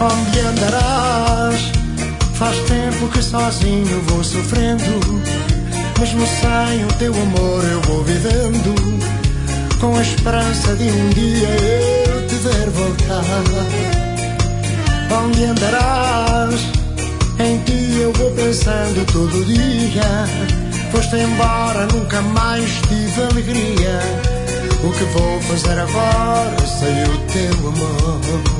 Onde andarás? Faz tempo que sozinho vou sofrendo, mesmo sem o teu amor eu vou vivendo, com a esperança de um dia eu te ver voltar. Onde andarás? Em ti eu vou pensando todo dia. Foste embora, nunca mais tive alegria. O que vou fazer agora sem o teu amor?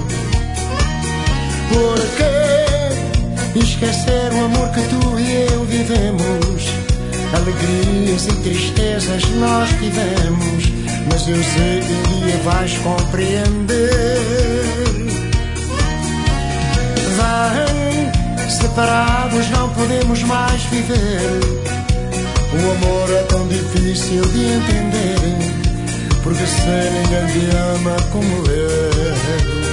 Por que esquecer o amor que tu e eu vivemos? Alegrias e tristezas nós tivemos, mas eu sei que um dia vais compreender. Vem, separados não podemos mais viver. O amor é tão difícil de entender, porque sem ninguém te ama como eu.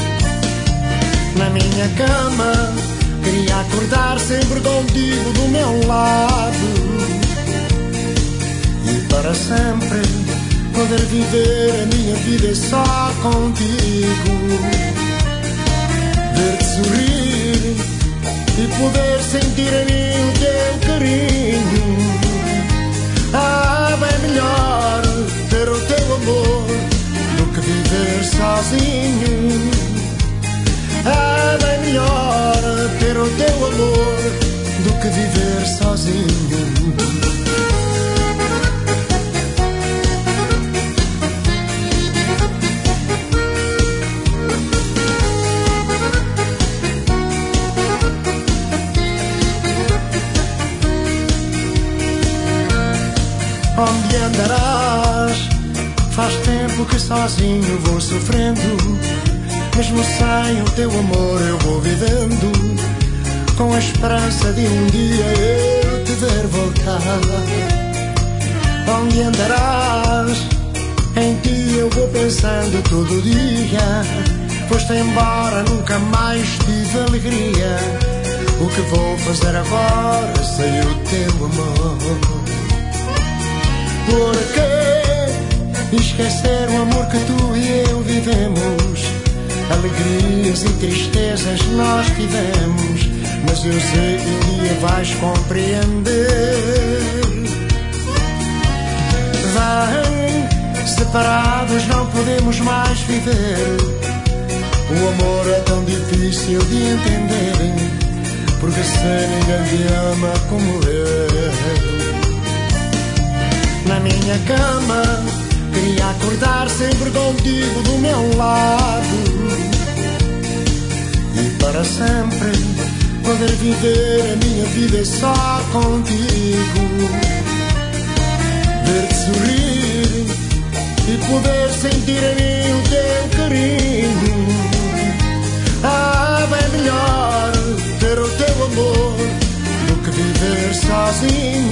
Na minha cama queria acordar sempre contigo do meu lado, e para sempre poder viver a minha vida só contigo. Ver-te sorrir e poder sentir em mim o teu carinho. Ah, bem melhor ter o teu amor do que viver sozinho. Ah, bem melhor ter o teu amor do que viver sozinho. Onde andarás? Faz tempo que sozinho vou sofrendo, mesmo sem o teu amor eu vou vivendo, com a esperança de um dia eu te ver voltar. Onde andarás? Em ti eu vou pensando todo dia. Foste embora, nunca mais tive alegria. O que vou fazer agora sem o teu amor? Por que esquecer o amor que tu e eu vivemos? Alegrias e tristezas nós tivemos, mas eu sei que um dia vais compreender. Vem, separados não podemos mais viver. O amor é tão difícil de entender, porque sem ninguém te ama como eu. Na minha cama queria acordar sempre contigo do meu lado, e para sempre poder viver a minha vida só contigo. Ver-te sorrir e poder sentir em mim o teu carinho. Ah, bem melhor ter o teu amor do que viver sozinho.